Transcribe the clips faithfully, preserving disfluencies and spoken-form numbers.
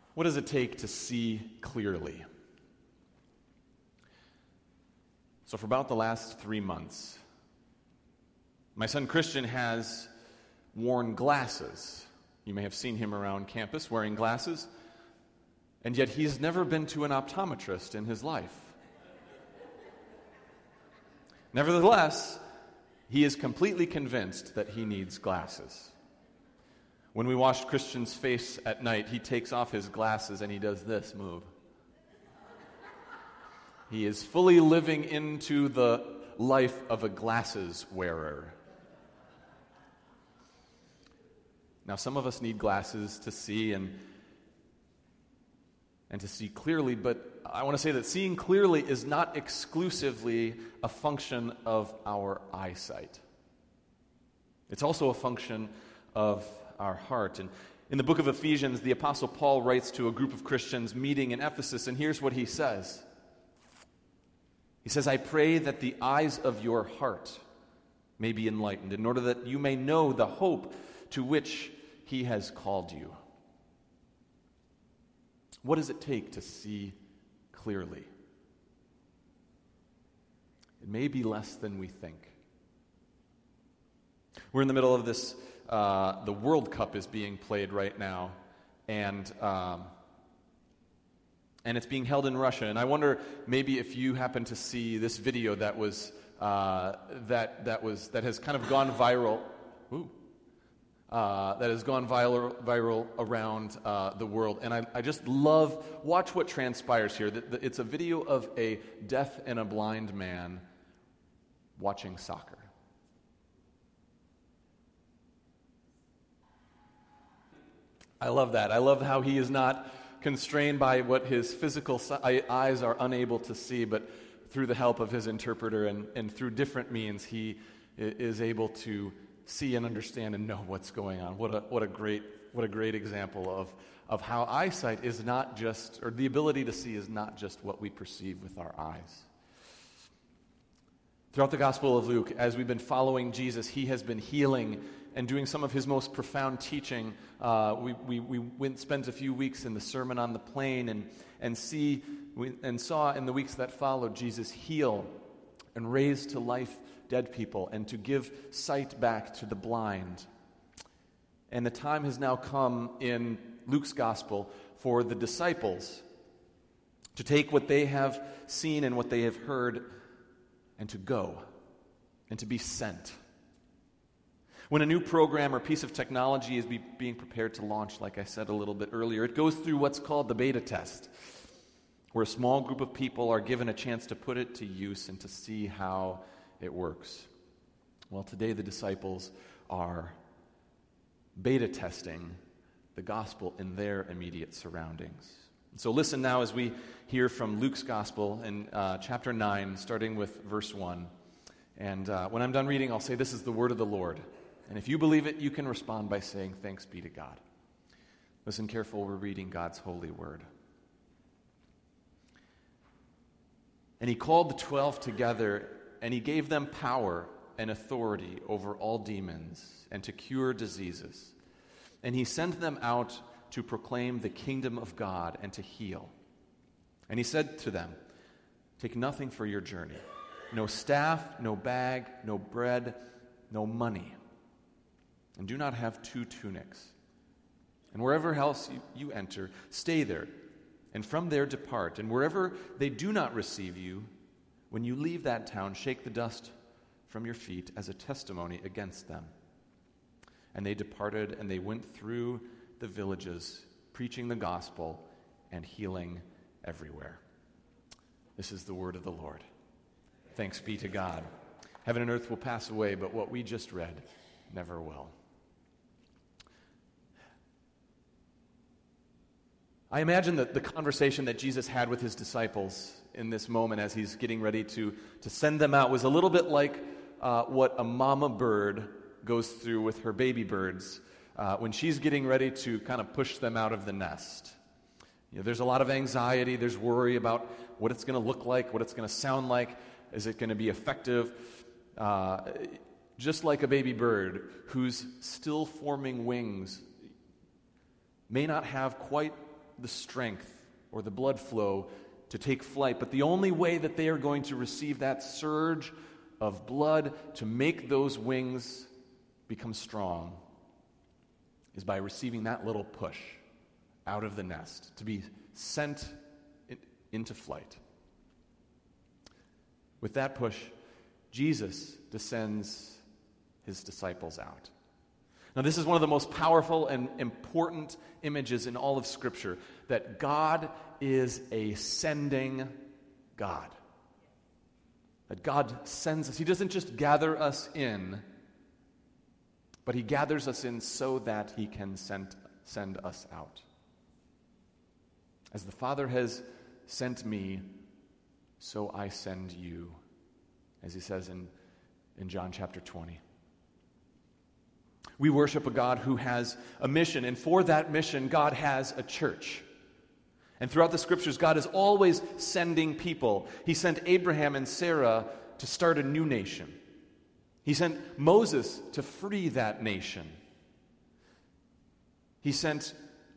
What does it take to see clearly? So for about the last three months, my son Christian has worn glasses. You may have seen him around campus wearing glasses, and yet he's never been to an optometrist in his life. Nevertheless, he is completely convinced that he needs glasses. When we washed Christian's face at night, he takes off his glasses and he does this move. He is fully living into the life of a glasses wearer. Now, some of us need glasses to see and, and to see clearly, but I want to say that seeing clearly is not exclusively a function of our eyesight. It's also a function of our heart. And in the book of Ephesians, the Apostle Paul writes to a group of Christians meeting in Ephesus, and here's what he says. He says, I pray that the eyes of your heart may be enlightened, in order that you may know the hope to which he has called you. What does it take to see clearly? It may be less than we think. We're in the middle of this, uh, the World Cup is being played right now, and um, and it's being held in Russia. And I wonder maybe if you happen to see this video that was uh, that that was that has kind of gone viral. Ooh. Uh, that has gone viral, viral around uh, the world. And I, I just love, watch what transpires here. The, the, it's a video of a deaf and a blind man watching soccer. I love that. I love how he is not constrained by what his physical si- eyes are unable to see, but through the help of his interpreter and, and through different means, he is able to see and understand and know what's going on. What a what a great what a great example of of how eyesight is not just, or the ability to see is not just what we perceive with our eyes. Throughout the Gospel of Luke, as we've been following Jesus, he has been healing and doing some of his most profound teaching. Uh, we we we went spent a few weeks in the Sermon on the Plain and and see we, and saw in the weeks that followed Jesus heal and raise to life dead people, and to give sight back to the blind. And the time has now come in Luke's gospel for the disciples to take what they have seen and what they have heard and to go and to be sent. When a new program or piece of technology is be, being prepared to launch, like I said a little bit earlier, it goes through what's called the beta test, where a small group of people are given a chance to put it to use and to see how it works. Well, today the disciples are beta testing the gospel in their immediate surroundings. So listen now as we hear from Luke's gospel in uh, chapter nine, starting with verse one. And uh, when I'm done reading, I'll say, this is the word of the Lord. And if you believe it, you can respond by saying, thanks be to God. Listen careful, we're reading God's holy word. And he called the twelve together, and he gave them power and authority over all demons and to cure diseases. And he sent them out to proclaim the kingdom of God and to heal. And he said to them, take nothing for your journey. No staff, no bag, no bread, no money. And do not have two tunics. And wherever else you, you enter, stay there. And from there depart. And wherever they do not receive you, when you leave that town, shake the dust from your feet as a testimony against them. And they departed, and they went through the villages, preaching the gospel and healing everywhere. This is the word of the Lord. Thanks be to God. Heaven and earth will pass away, but what we just read never will. I imagine that the conversation that Jesus had with his disciples in this moment as he's getting ready to, to send them out was a little bit like uh, what a mama bird goes through with her baby birds uh, when she's getting ready to kind of push them out of the nest. You know, there's a lot of anxiety, there's worry about what it's going to look like, what it's going to sound like, is it going to be effective? Uh, just like a baby bird who's still forming wings may not have quite the strength or the blood flow to take flight. But the only way that they are going to receive that surge of blood to make those wings become strong is by receiving that little push out of the nest, to be sent in, into flight. With that push, Jesus descends his disciples out. Now, this is one of the most powerful and important images in all of Scripture, that God is a sending God. That God sends us. He doesn't just gather us in, but he gathers us in so that he can send, send us out. As the Father has sent me, so I send you, as he says in, in John chapter twenty. We worship a God who has a mission, and for that mission, God has a church. And throughout the Scriptures, God is always sending people. He sent Abraham and Sarah to start a new nation. He sent Moses to free that nation. He sent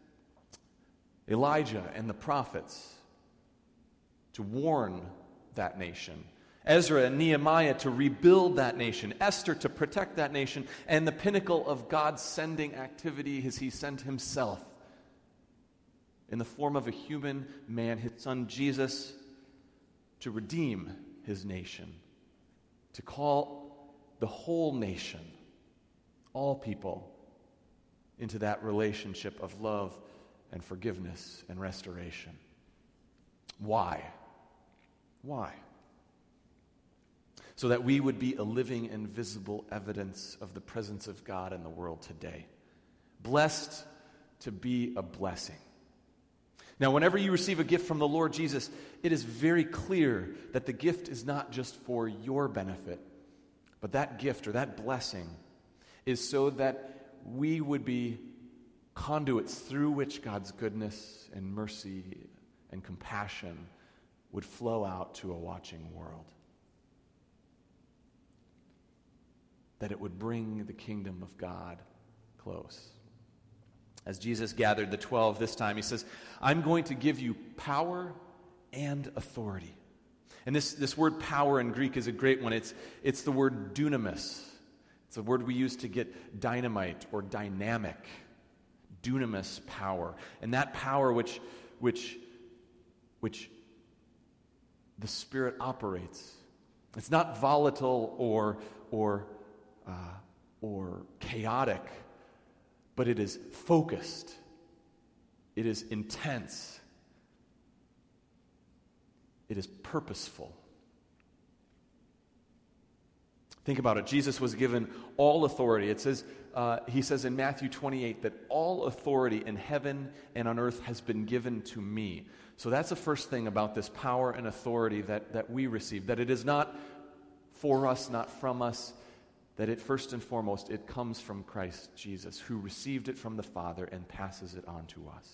Elijah and the prophets to warn that nation. Ezra and Nehemiah to rebuild that nation. Esther to protect that nation. And the pinnacle of God's sending activity is he sent himself in the form of a human man, his son Jesus, to redeem his nation, to call the whole nation, all people, into that relationship of love and forgiveness and restoration. Why? Why? So that we would be a living and visible evidence of the presence of God in the world today. Blessed to be a blessing. Now, whenever you receive a gift from the Lord Jesus, it is very clear that the gift is not just for your benefit, but that gift or that blessing is so that we would be conduits through which God's goodness and mercy and compassion would flow out to a watching world. That it would bring the kingdom of God close. As Jesus gathered the twelve this time, he says, I'm going to give you power and authority. And this, this word power in Greek is a great one. It's, it's the word dunamis. It's a word we use to get dynamite or dynamic. Dunamis power. And that power which, which, which the Spirit operates. It's not volatile or, or Uh, or chaotic, but it is focused. It is intense. It is purposeful. Think about it. Jesus was given all authority. It says, uh, he says in Matthew twenty-eight that all authority in heaven and on earth has been given to me. So that's the first thing about this power and authority that, that we receive, that it is not for us, not from us, that it first and foremost, it comes from Christ Jesus, who received it from the Father and passes it on to us.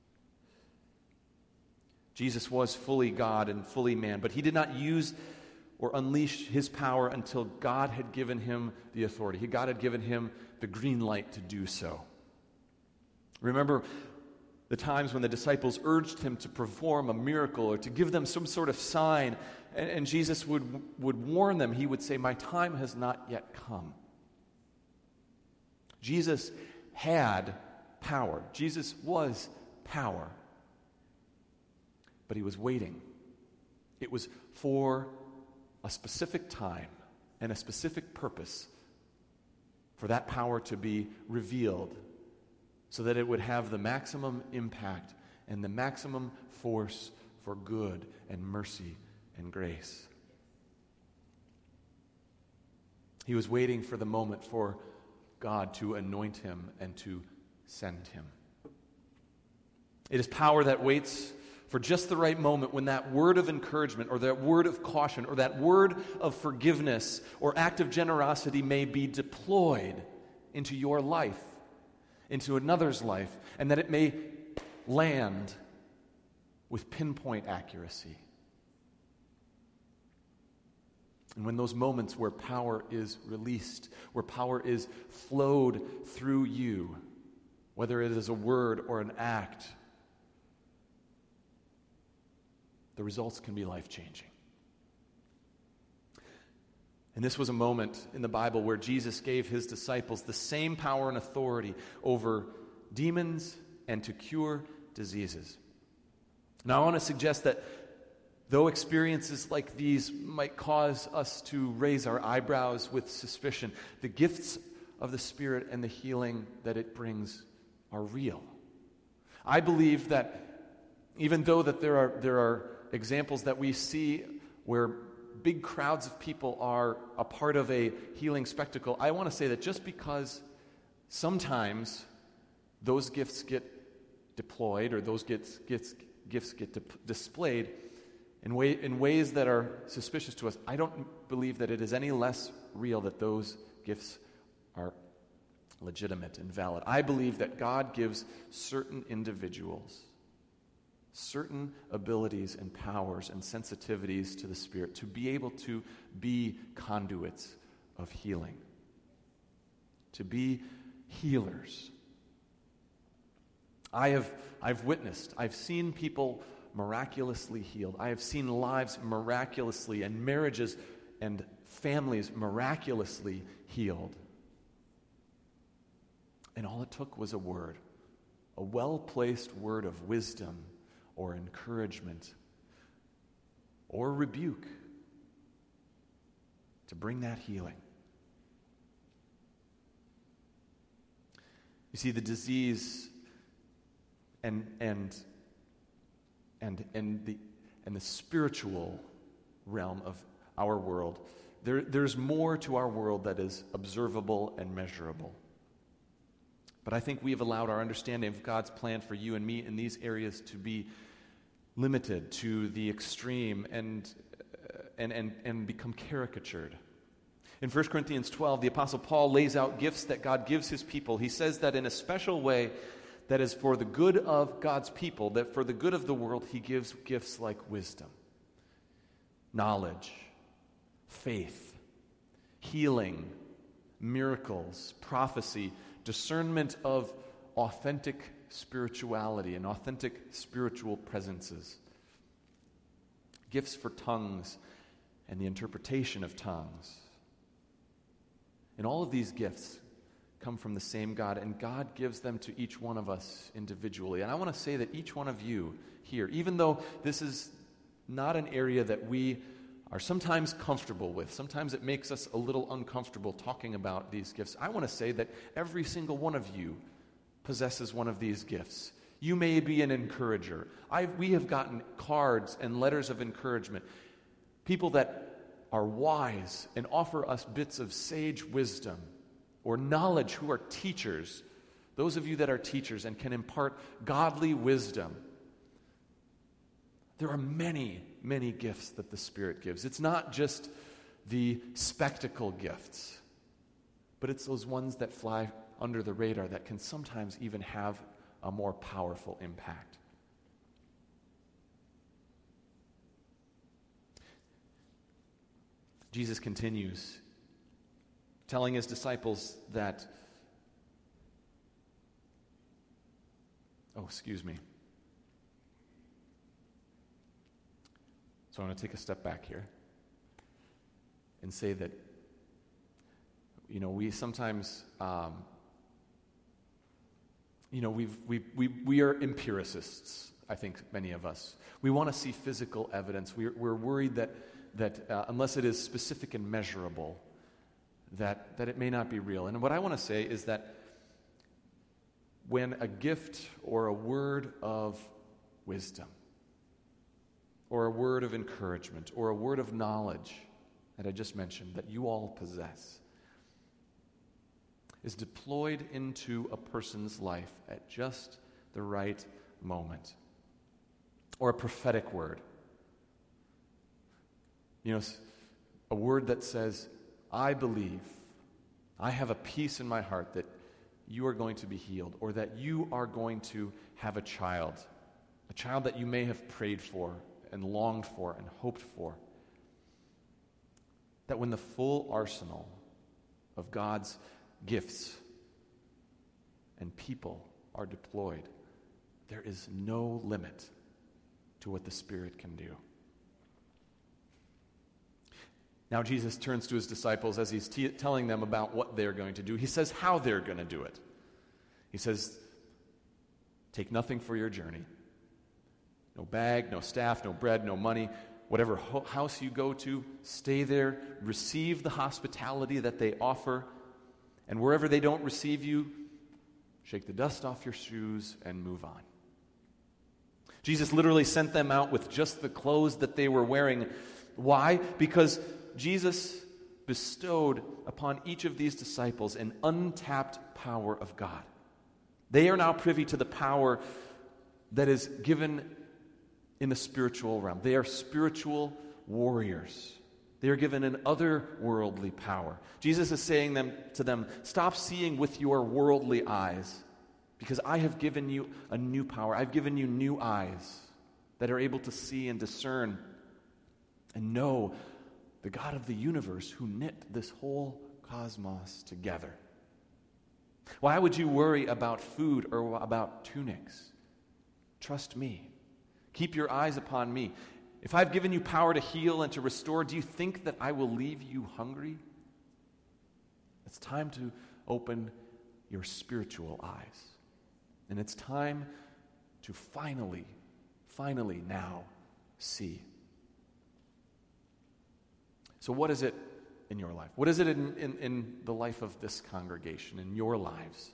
Jesus was fully God and fully man, but he did not use or unleash his power until God had given him the authority. God had given him the green light to do so. Remember the times when the disciples urged him to perform a miracle or to give them some sort of sign, and, and Jesus would, would warn them. He would say, my time has not yet come. Jesus had power. Jesus was power. But he was waiting. It was for a specific time and a specific purpose for that power to be revealed, so that it would have the maximum impact and the maximum force for good and mercy and grace. He was waiting for the moment for God to anoint him and to send him. It is power that waits for just the right moment when that word of encouragement or that word of caution or that word of forgiveness or act of generosity may be deployed into your life, into another's life, and that it may land with pinpoint accuracy. And when those moments where power is released, where power is flowed through you, whether it is a word or an act, the results can be life-changing. And this was a moment in the Bible where Jesus gave his disciples the same power and authority over demons and to cure diseases. Now, I want to suggest that though experiences like these might cause us to raise our eyebrows with suspicion, the gifts of the Spirit and the healing that it brings are real. I believe that even though that there are there are examples that we see where big crowds of people are a part of a healing spectacle, I want to say that just because sometimes those gifts get deployed or those gifts, gifts, gifts get dip- displayed in, way, in ways that are suspicious to us, I don't believe that it is any less real that those gifts are legitimate and valid. I believe that God gives certain individuals certain abilities and powers and sensitivities to the Spirit to be able to be conduits of healing, to be healers. I have I've witnessed, I've seen people miraculously healed. I have seen lives miraculously and marriages and families miraculously healed. And all it took was a word, a well-placed word of wisdom or encouragement or rebuke to bring that healing. You see, the disease and and and and the and the spiritual realm of our world, there, there's more to our world that is observable and measurable. But I think we have allowed our understanding of God's plan for you and me in these areas to be limited to the extreme and uh, and and and become caricatured. In First Corinthians twelve, the Apostle Paul lays out gifts that God gives his people. He says that in a special way that is for the good of God's people, that for the good of the world, he gives gifts like wisdom, knowledge, faith, healing, miracles, prophecy, discernment of authentic spirituality and authentic spiritual presences, gifts for tongues and the interpretation of tongues. And all of these gifts come from the same God, and God gives them to each one of us individually. And I want to say that each one of you here, even though this is not an area that we are sometimes comfortable with, sometimes it makes us a little uncomfortable talking about these gifts, I want to say that every single one of you possesses one of these gifts. You may be an encourager. I've, we have gotten cards and letters of encouragement, people that are wise and offer us bits of sage wisdom or knowledge, who are teachers, those of you that are teachers and can impart godly wisdom. There are many, many gifts that the Spirit gives. It's not just the spectacle gifts, but it's those ones that fly under the radar that can sometimes even have a more powerful impact. Jesus continues telling his disciples that, oh, excuse me. So I'm going to take a step back here and say that, you know, we sometimes, um, you know, we've, we we we are empiricists, I think, many of us. We want to see physical evidence. We're, we're worried that, that uh, unless it is specific and measurable, that, that it may not be real. And what I want to say is that when a gift or a word of wisdom or a word of encouragement or a word of knowledge that I just mentioned that you all possess is deployed into a person's life at just the right moment, or a prophetic word, you know, a word that says, I believe, I have a peace in my heart that you are going to be healed, or that you are going to have a child, a child that you may have prayed for and longed for and hoped for. That when the full arsenal of God's gifts and people are deployed, there is no limit to what the Spirit can do. Now Jesus turns to his disciples as he's t- telling them about what they're going to do. He says how they're going to do it. He says, take nothing for your journey. No bag, no staff, no bread, no money. Whatever ho- house you go to, stay there. Receive the hospitality that they offer. And wherever they don't receive you, shake the dust off your shoes and move on. Jesus literally sent them out with just the clothes that they were wearing. Why? Because Jesus bestowed upon each of these disciples an untapped power of God. They are now privy to the power that is given in the spiritual realm. They are spiritual warriors. They are given an otherworldly power. Jesus is saying them to them, stop seeing with your worldly eyes, because I have given you a new power. I've given you new eyes that are able to see and discern and know the God of the universe who knit this whole cosmos together. Why would you worry about food or about tunics? Trust me. Keep your eyes upon me. If I've given you power to heal and to restore, do you think that I will leave you hungry? It's time to open your spiritual eyes. And it's time to finally, finally now see. So what is it in your life? What is it in, in, in the life of this congregation, in your lives,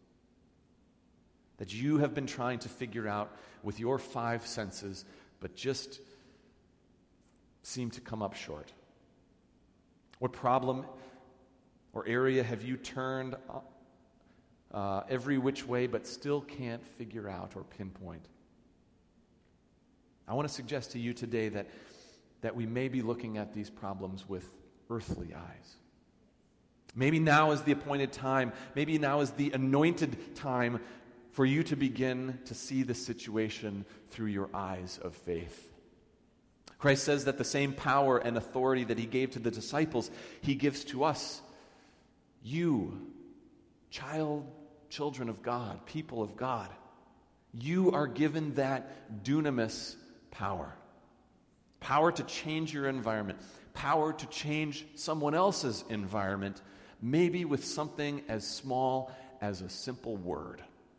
that you have been trying to figure out with your five senses, but just seem to come up short? What problem or area have you turned uh, every which way, but still can't figure out or pinpoint? I want to suggest to you today that that we may be looking at these problems with earthly eyes. Maybe now is the appointed time. Maybe now is the anointed time for you to begin to see the situation through your eyes of faith. Christ says that the same power and authority that he gave to the disciples, he gives to us. You, child, children of God, people of God, you are given that dunamis power. Power to change your environment. Power to change someone else's environment, maybe with something as small as a simple word.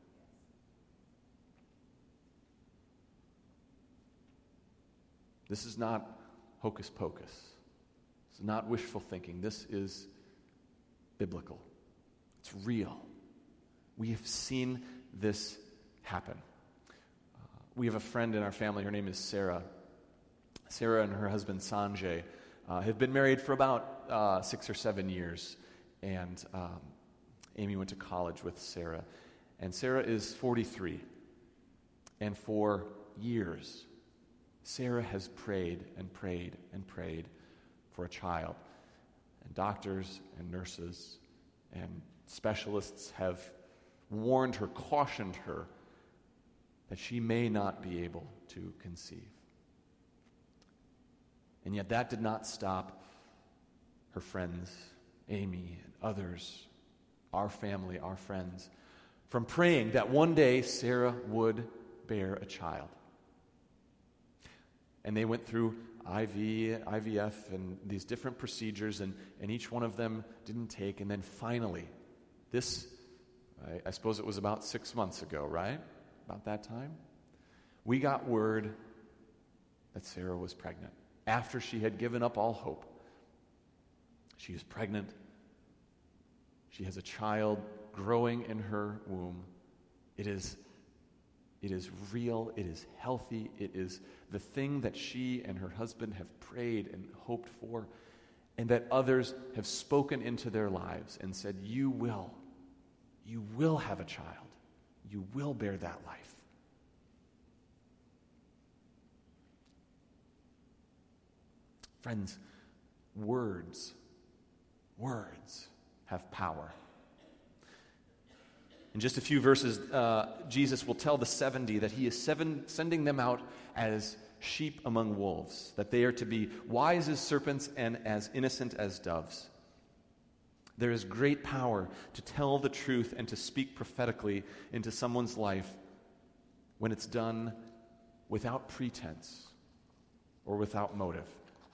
This is not hocus pocus. This is not wishful thinking. This is biblical. It's real. We have seen this happen. Uh, we have a friend in our family. Her name is Sarah. Sarah and her husband Sanjay uh, have been married for about uh, six or seven years. And um, Amy went to college with Sarah. And Sarah is forty-three. And for years, Sarah has prayed and prayed and prayed for a child. And doctors and nurses and specialists have warned her, cautioned her, that she may not be able to conceive. And yet that did not stop her friends, Amy and others, our family, our friends, from praying that one day Sarah would bear a child. And they went through I V, I V F, and these different procedures, and, and each one of them didn't take. And then finally, this, I, I suppose it was about six months ago, right? About that time, we got word that Sarah was pregnant. After she had given up all hope, she is pregnant. She has a child growing in her womb. It is, it is real. It is healthy. It is the thing that she and her husband have prayed and hoped for, and that others have spoken into their lives and said, you will, you will have a child. You will bear that life. Friends, words, words have power. In just a few verses, uh, Jesus will tell the seventy that he is seven, sending them out as sheep among wolves, that they are to be wise as serpents and as innocent as doves. There is great power to tell the truth and to speak prophetically into someone's life when it's done without pretense or without motive.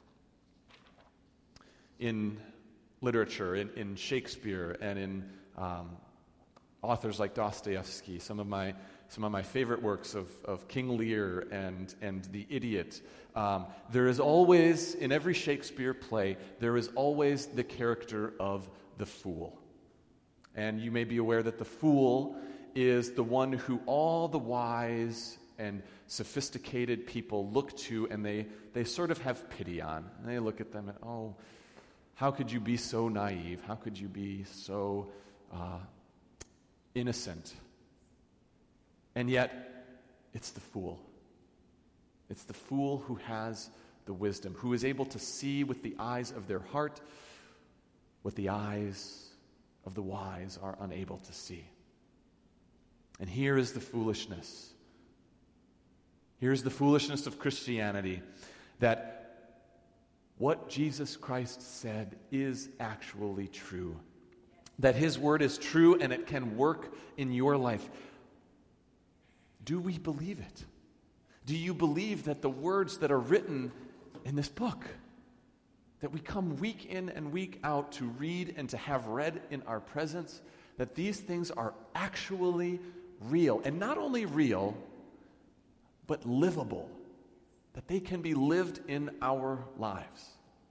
In literature, in, in Shakespeare, and in um, authors like Dostoevsky, some of my some of my favorite works of, of King Lear and, and The Idiot, um, there is always, in every Shakespeare play, there is always the character of the fool. And you may be aware that the fool is the one who all the wise and sophisticated people look to, and they, they sort of have pity on. And they look at them and, oh, how could you be so naive? How could you be so uh, innocent? And yet, it's the fool. It's the fool who has the wisdom, who is able to see with the eyes of their heart what the eyes of the wise are unable to see. And here is the foolishness. Here's the foolishness of Christianity, that what Jesus Christ said is actually true. That his word is true and it can work in your life. Do we believe it? Do you believe that the words that are written in this book, that we come week in and week out to read and to have read in our presence, that these things are actually real? And not only real, but livable, that they can be lived in our lives.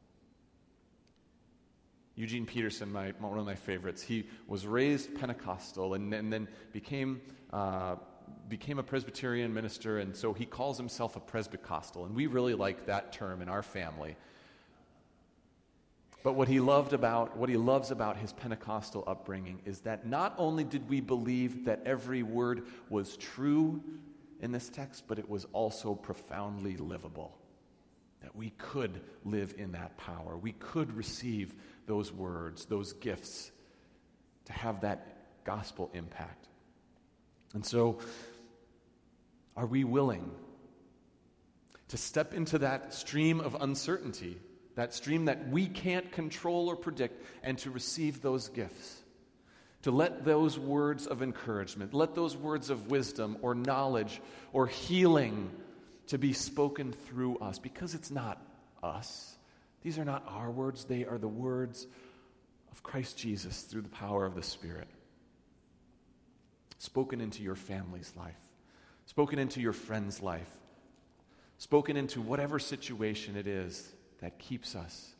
Eugene Peterson, my, one of my favorites, he was raised Pentecostal and, and then became uh, became a Presbyterian minister, and so he calls himself a Presbycostal, and we really like that term in our family. But what he loved about, what he loves about his Pentecostal upbringing is that not only did we believe that every word was true in this text, but it was also profoundly livable. That we could live in that power. We could receive those words, those gifts, to have that gospel impact. And so, are we willing to step into that stream of uncertainty, that stream that we can't control or predict, and to receive those gifts? To let those words of encouragement, let those words of wisdom or knowledge or healing to be spoken through us, because it's not us. These are not our words. They are the words of Christ Jesus through the power of the Spirit. Spoken into your family's life, spoken into your friend's life, spoken into whatever situation it is that keeps us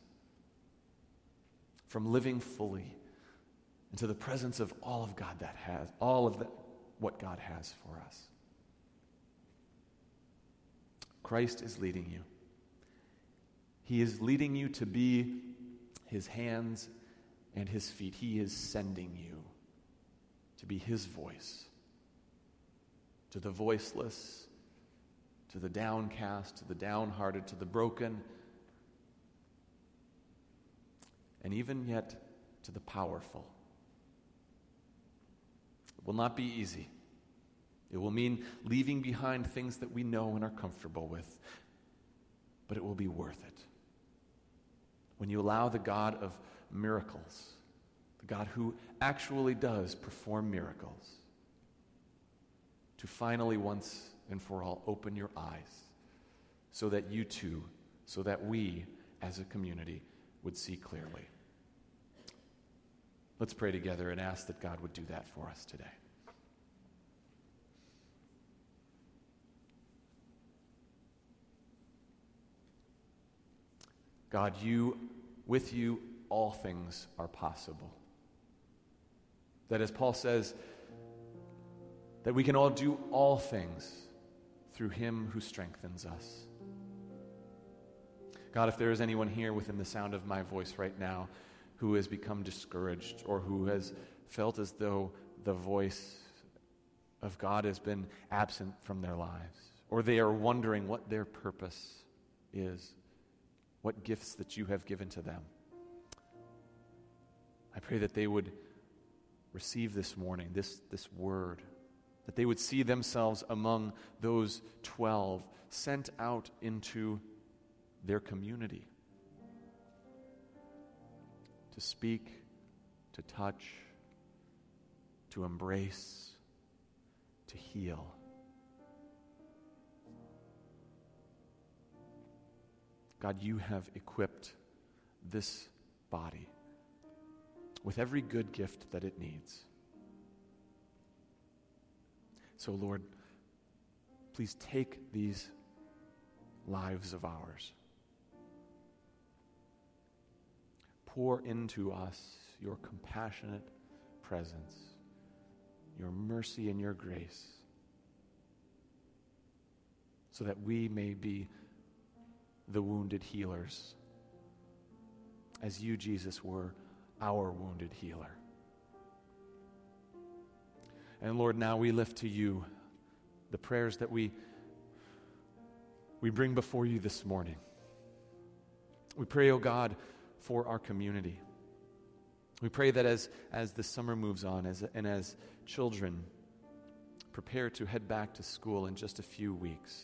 from living fully into the presence of all of God that has, all of the, what God has for us. Christ is leading you. He is leading you to be his hands and his feet. He is sending you to be his voice to the voiceless, to the downcast, to the downhearted, to the broken, and even yet to the powerful. It will not be easy. It will mean leaving behind things that we know and are comfortable with, but it will be worth it. When you allow the God of miracles, the God who actually does perform miracles, to finally once and for all open your eyes so that you too, so that we as a community would see clearly. Let's pray together and ask that God would do that for us today. God, you, with you, all things are possible. That, as Paul says, that we can all do all things through him who strengthens us. God, if there is anyone here within the sound of my voice right now who has become discouraged or who has felt as though the voice of God has been absent from their lives, or they are wondering what their purpose is, what gifts that you have given to them, I pray that they would receive this morning, this, this word, that they would see themselves among those twelve sent out into their community to speak, to touch, to embrace, to heal. God, you have equipped this body with every good gift that it needs. So, Lord, please take these lives of ours. Pour into us your compassionate presence, your mercy and your grace, so that we may be the wounded healers, as you, Jesus, were our wounded healer. And Lord, now we lift to you the prayers that we, we bring before you this morning. We pray, O God, for our community. We pray that as, as the summer moves on, as, and as children prepare to head back to school in just a few weeks,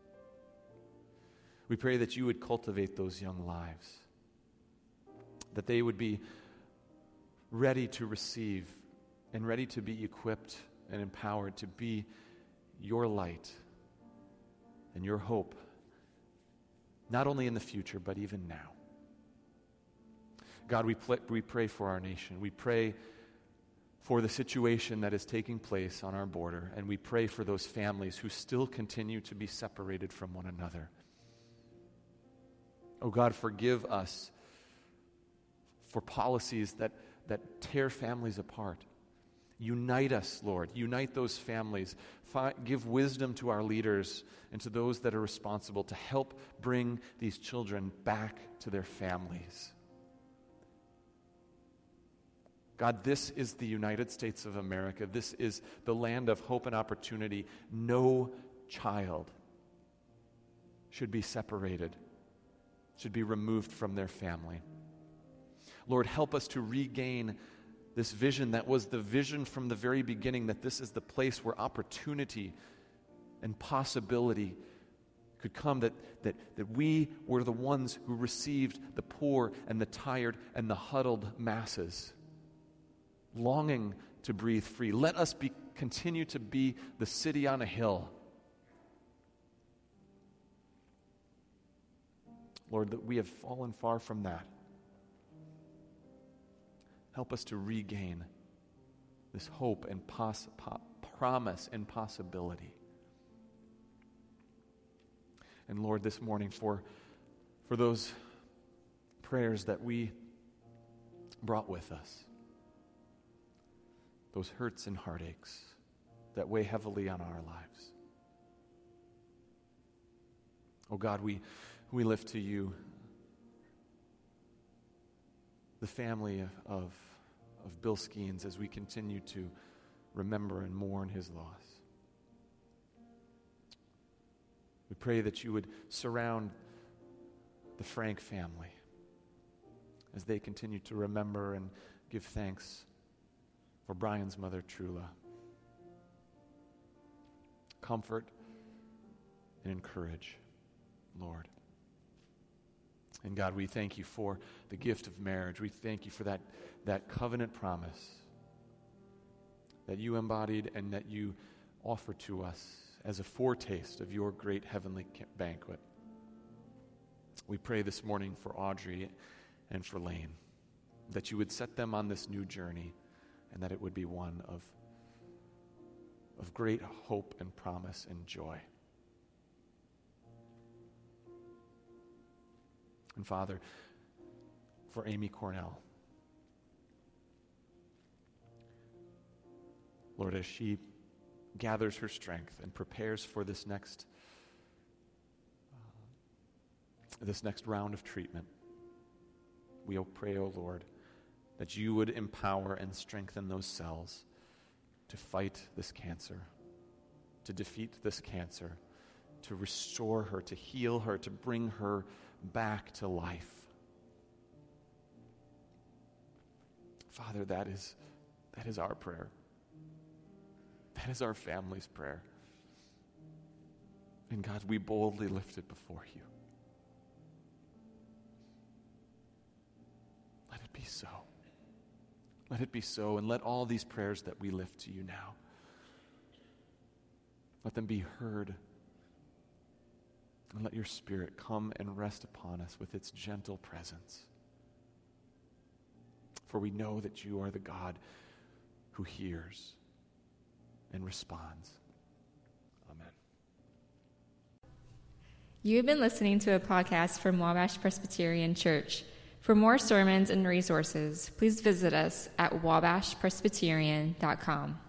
we pray that you would cultivate those young lives, that they would be ready to receive and ready to be equipped and empowered to be your light and your hope, not only in the future, but even now. God, we, pl- we pray for our nation. We pray for the situation that is taking place on our border, and we pray for those families who still continue to be separated from one another. Oh God, forgive us for policies that, that tear families apart. Unite us, Lord. Unite those families. Fi- give wisdom to our leaders and to those that are responsible to help bring these children back to their families. God, this is the United States of America. This is the land of hope and opportunity. No child should be separated, should be removed from their family. Lord, help us to regain this vision that was the vision from the very beginning, that this is the place where opportunity and possibility could come, that, that, that we were the ones who received the poor and the tired and the huddled masses, longing to breathe free. Let us be, continue to be the city on a hill. Lord, that we have fallen far from that. Help us to regain this hope and poss- po- promise and possibility. And Lord, this morning, for, for those prayers that we brought with us, those hurts and heartaches that weigh heavily on our lives. Oh God, we, we lift to you the family of, of, of Bill Skeens as we continue to remember and mourn his loss. We pray that you would surround the Frank family as they continue to remember and give thanks for Brian's mother, Trula. Comfort and encourage, Lord. And God, we thank you for the gift of marriage. We thank you for that, that covenant promise that you embodied and that you offer to us as a foretaste of your great heavenly banquet. We pray this morning for Audrey and for Lane, that you would set them on this new journey and that it would be one of, of great hope and promise and joy. And Father, for Amy Cornell, Lord, as she gathers her strength and prepares for this next uh, this next round of treatment, we pray, O Lord, that you would empower and strengthen those cells to fight this cancer, to defeat this cancer, to restore her, to heal her, to bring her back to life. Father, that is that is our prayer. That is our family's prayer. And God, we boldly lift it before you. Let it be so. Let it be so, and let all these prayers that we lift to you now, let them be heard. And let your Spirit come and rest upon us with its gentle presence. For we know that you are the God who hears and responds. Amen. You have been listening to a podcast from Wabash Presbyterian Church. For more sermons and resources, please visit us at wabash presbyterian dot com.